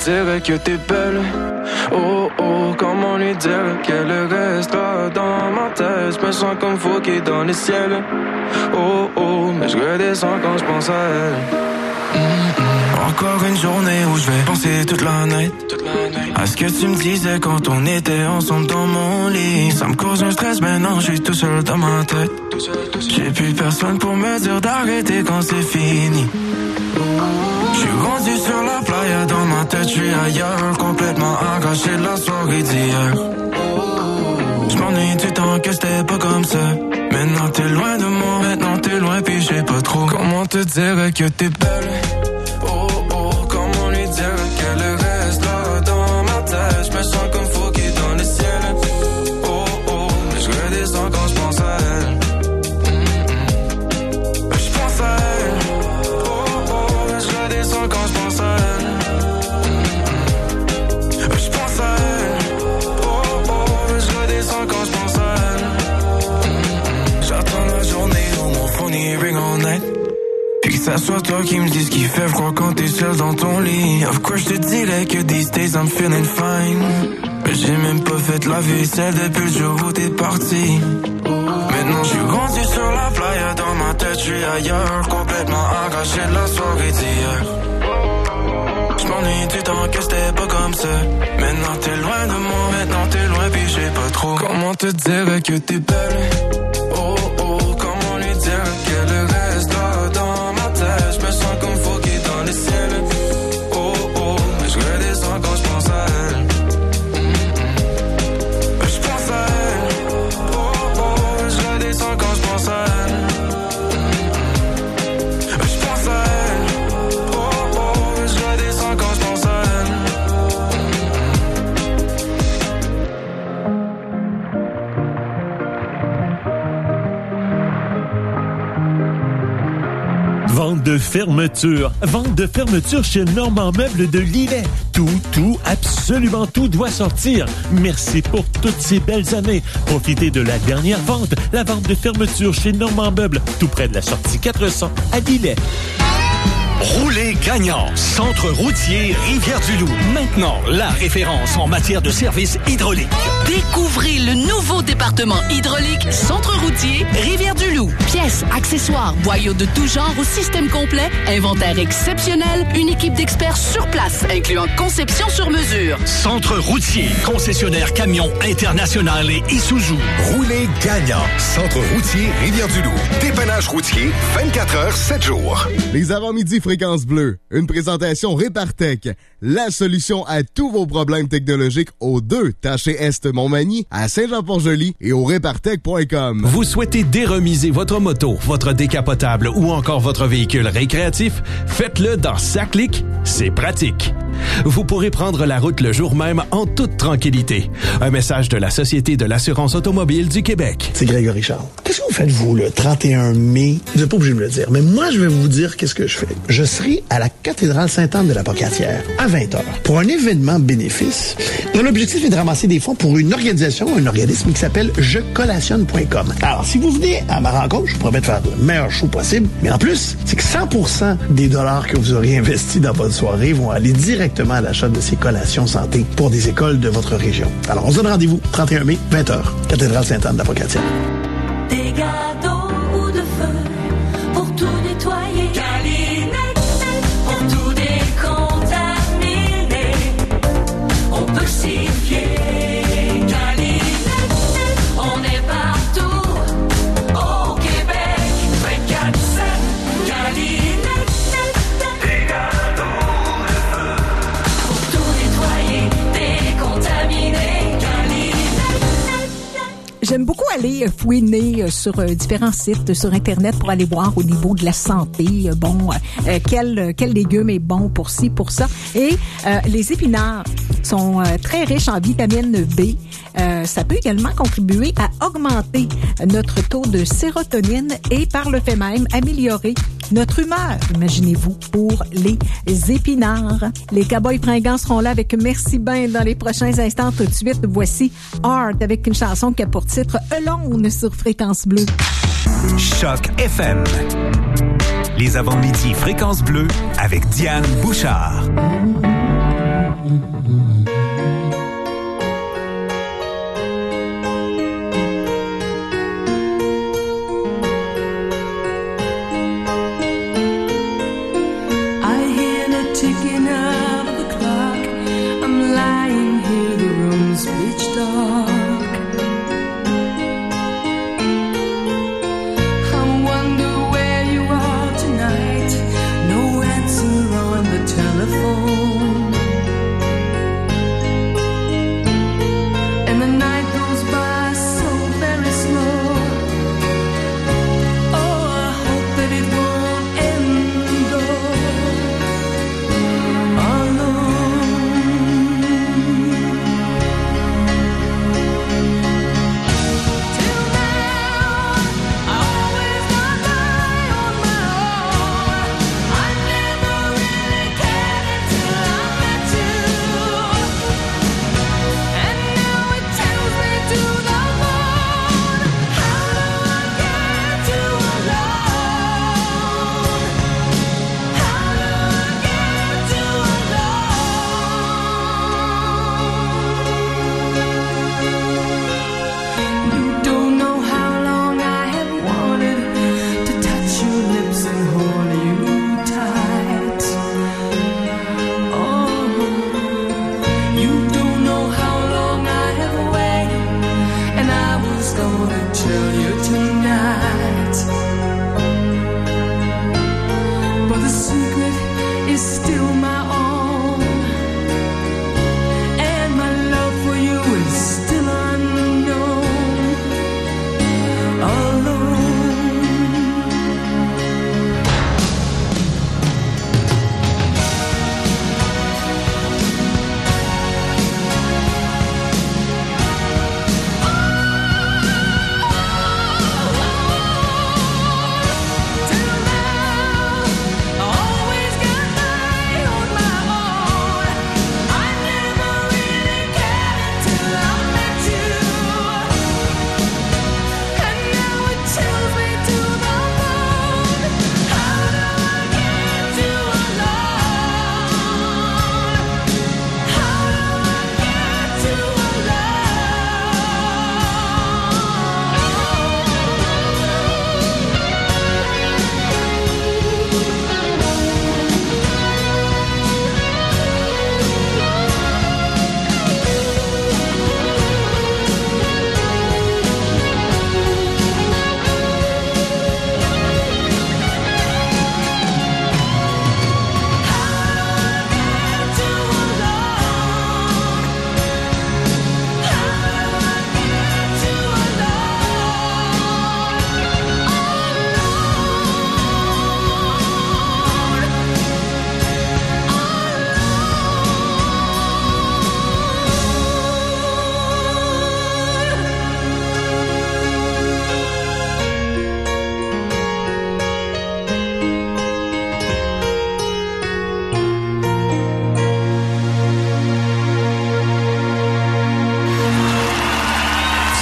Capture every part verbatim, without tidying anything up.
dirait que t'es belle? Oh oh, comment lui dire qu'elle restera dans ma tête? Je me sens comme Fouki dans le ciel. Oh oh, mais je redescends quand je pense à elle. Mm-hmm. Encore une journée où je vais penser toute la nuit, toute la nuit à ce que tu me disais quand on était ensemble dans mon lit. Ça me cause un stress, maintenant je suis tout seul dans ma tête. Tout seul, tout seul. J'ai plus personne pour me dire d'arrêter quand c'est fini. Je suis rendu sur la playa, dans ma tête je suis ailleurs, complètement arraché de la soirée d'hier. Je m'ennuie du temps que c'était pas comme ça. Maintenant t'es loin de moi, maintenant t'es loin puis je sais pas trop comment te dire que t'es belle. Oh oh, comment lui dire qu'elle reste là dans ma tête. Je me sens comme Fouki dans le ciel. Oh oh, mais je redescends quand je pense à elle. Mm-hmm. Je pense à elle. Oh oh, je redescends quand je pense à elle. Mm-hmm. Je pense à elle. Oh oh, je redescends quand je pense à elle. Mm-hmm. J'attends la journée où mon phone y ring all night. Puis que ça soit toi qui me dis ce qu'il fait froid quand t'es seul dans ton lit. Of course je te dirais que these days I'm feeling fine. Mais j'ai même pas fait la vaisselle depuis le jour où t'es parti. Maintenant je suis rendu sur la playa, dans ma tête je suis ailleurs, complètement arraché de la soirée d'hier. Je m'ennuie du temps que c'était pas comme ça. Maintenant t'es loin de moi, maintenant t'es loin puis je sais pas trop comment te dire que t'es belle. Oh oh, comment lui dire qu'elle reste là dans ma tête. Je me sens comme Fouki dans le ciel. Oh oh, mais je redescends quand je pense à elle. Mm-hmm. Je pense à elle. Oh oh, je redescends quand je pense à elle. Mm-hmm. Je pense à elle. Oh oh, je redescends quand je pense à elle. Vente de fermeture. Vente de fermeture chez Normand Meubles de Lillet. Tout, tout, absolument tout doit sortir. Merci pour toutes ces belles années. Profitez de la dernière vente, la vente de fermeture chez Normand Meubles, tout près de la sortie quatre cents à Lillet. Roulez gagnant. Centre routier Rivière-du-Loup. Maintenant, la référence en matière de services hydrauliques. Découvrez le nouveau département hydraulique Centre routier Rivière-du-Loup. Pièces, accessoires, boyaux de tout genre au système complet, inventaire exceptionnel, une équipe d'experts sur place, incluant conception sur mesure. Centre routier, concessionnaire camion international et Isuzu. Roulez gagnant. Centre routier Rivière-du-Loup. Dépannage routier, vingt-quatre heures, sept jours. Les avant-midi Fréquence Bleue, une présentation Répartec, la solution à tous vos problèmes technologiques aux deux Taché Est Montmagny, à Saint-Jean-Port-Joli et au répartec point com. Vous souhaitez déremiser votre moto, votre décapotable ou encore votre véhicule récréatif? Faites-le dans Saclic, c'est pratique. Vous pourrez prendre la route le jour même en toute tranquillité. Un message de la Société de l'assurance automobile du Québec. C'est Grégory Charles. Qu'est-ce que vous faites, vous, le trente et un mai? Vous n'êtes pas obligé de me le dire, mais moi, je vais vous dire qu'est-ce que je fais. Je serai à la cathédrale Sainte-Anne de la Pocatière à vingt heures pour un événement bénéfice dont l'objectif est de ramasser des fonds pour une organisation, un organisme qui s'appelle je collationne point com. Alors, si vous venez à ma rencontre, je vous promets de faire le meilleur show possible, mais en plus, c'est que cent pour cent des dollars que vous aurez investis dans votre soirée vont aller directement à l'achat de ces collations santé pour des écoles de votre région. Alors, on se donne rendez-vous trente et un mai, vingt heures, cathédrale Sainte-Anne de la Pocatière. Des gâteaux ou de feu pour tout nettoyer. Calinette, pour tout décontaminer. On peut s'y fier. Calinette, on est partout au Québec. vingt-quatre sept, Calinette, des gâteaux de feu pour tout nettoyer, décontaminer. J'aime beaucoup aller fouiner sur différents sites sur Internet pour aller voir au niveau de la santé, bon, euh, quel, quel légume est bon pour ci, pour ça. Et euh, les épinards sont euh, très riches en vitamine B. Euh, ça peut également contribuer à augmenter notre taux de sérotonine et par le fait même améliorer notre humeur, imaginez-vous, pour les épinards. Les Cowboys fringants seront là avec Merci Ben dans les prochains instants. Tout de suite, voici Art avec une chanson qui a pour titre Alone sur Fréquence Bleue. Choc F M. Les avant-midi Fréquence Bleue avec Diane Bouchard.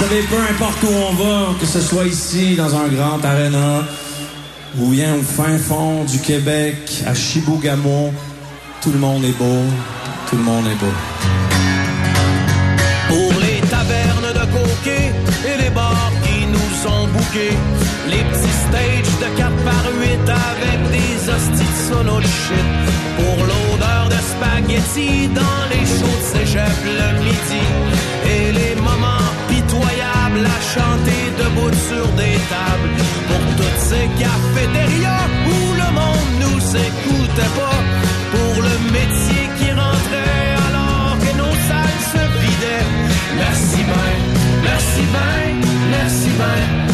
Vous savez, peu importe où on va, que ce soit ici, dans un grand aréna, ou bien au fin fond du Québec, à Chibougamau, tout le monde est beau, tout le monde est beau. Pour les tavernes de coquets et les bars qui nous ont bouqués, les petits stages de quatre par huit avec des hosties de sono de shit. Pour l'odeur de spaghetti dans les shows de cégep le midi. Et les moments pitoyables à chanter debout sur des tables. Pour toutes ces cafétérias où le monde nous écoutait pas. Pour le métier qui rentrait alors que nos salles se vidaient. Merci ben, merci ben, merci ben.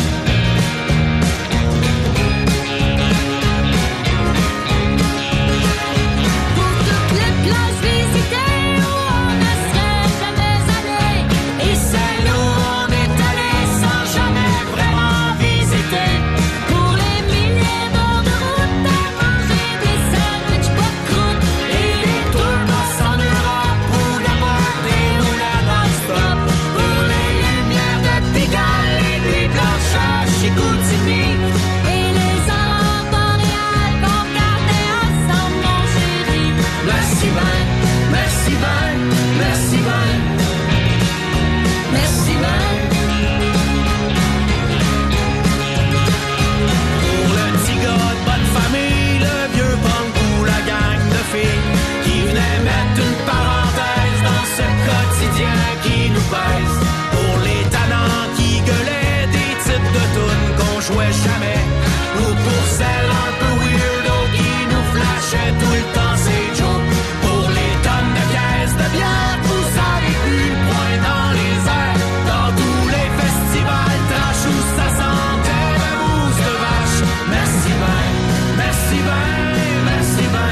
Qui nous pèse. Pour les tannants qui gueulaient des titres de tunes qu'on jouait jamais. Ou pour celles un peu weirdo qui nous flashaient tout le temps c'est Joe. Pour les tonnes de caisses de bière, vous savez plus le point dans les airs. Dans tous les festivals trash où ça sentait la mousse de vache. Merci ben, merci ben, merci ben.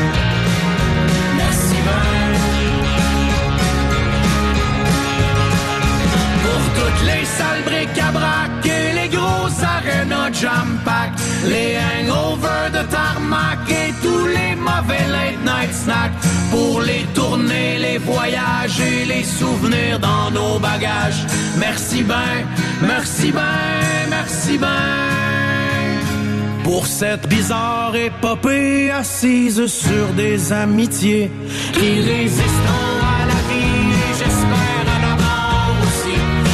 Merci ben. Toutes les salles bric-à-brac et les gros arénas jam-pack, les hangovers de tarmac et tous les mauvais late-night snacks. Pour les tournées, les voyages et les souvenirs dans nos bagages. Merci ben, merci ben, merci ben. Pour cette bizarre épopée assise sur des amitiés qui résisteront à la vie et j'espère à la mort aussi.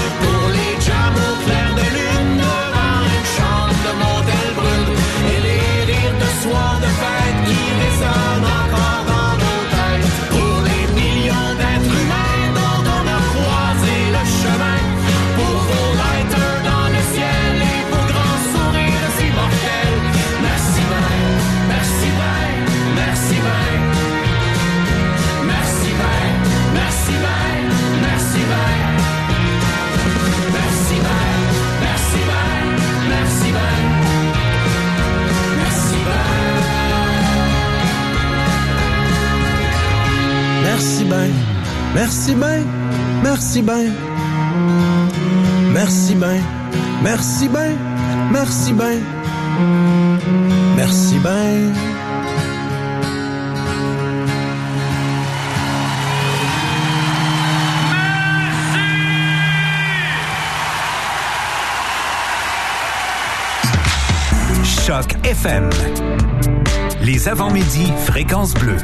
Soir de fête qui résonne encore dans nos têtes. Pour les millions d'êtres humains dont on a croisé le chemin. Pour vos lighters dans le ciel et vos grands sourires immortels. Merci ben, merci ben, merci ben. Merci ben, merci ben, merci ben. Merci ben, merci ben, merci ben. Merci ben, merci ben, merci ben. Merci ben, merci ben, merci ben. Merci ben. Choc F M. Les avant-midi, fréquence bleue.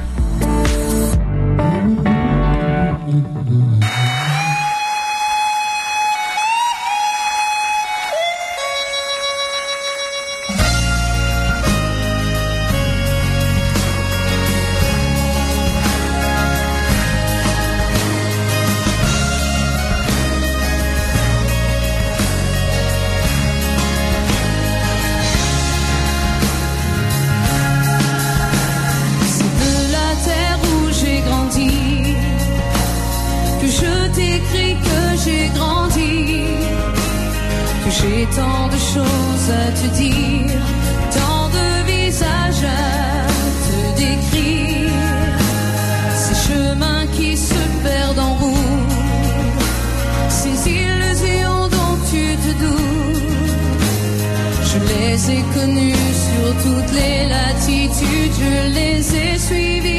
J'ai tant de choses à te dire, tant de visages à te décrire. Ces chemins qui se perdent en route, ces illusions dont tu te doutes. Je les ai connues sur toutes les latitudes, je les ai suivies